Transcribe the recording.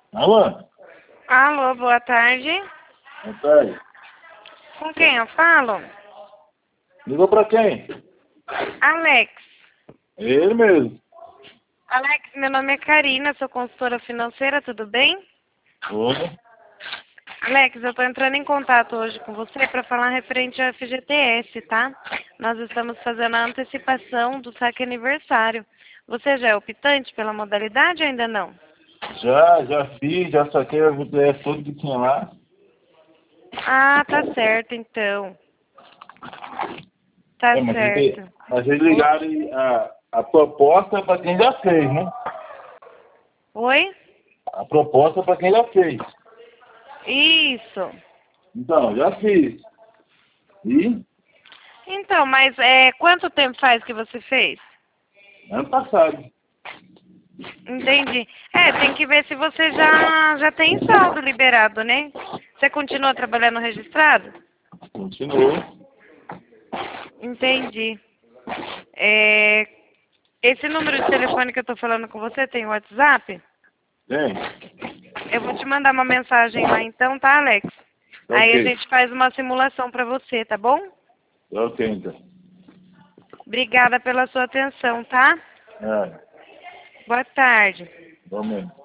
Alô? Alô, boa tarde. Boa tarde. Com quem eu falo? Ligou pra quem? Alex. Ele mesmo. Alex, meu nome é Karina, sou consultora financeira, tudo bem? Oi. Alex, eu estou entrando em contato hoje com você para falar referente ao FGTS, tá? Nós estamos fazendo a antecipação do saque aniversário. Você já é optante pela modalidade ou ainda não? Já fiz, já saquei a VTF tudo que tinha lá. Ah, tá certo, então. Tá É, certo. mas eles ligaram e a proposta é pra quem já fez, né? Oi? A proposta é pra quem já fez. Isso. Então, já fiz. E Então, mas quanto tempo faz que você fez? ano passado. Entendi. Tem que ver se você já tem saldo liberado, né? Você continua trabalhando registrado? Continuou. Entendi. É, esse número de telefone que eu tô falando com você tem WhatsApp? Tem? Eu vou te mandar uma mensagem lá então, tá, Alex? Aí a Ok. gente faz uma simulação pra você, tá bom? Ok, então. Obrigada pela sua atenção, tá? É, Boa tarde. vamos.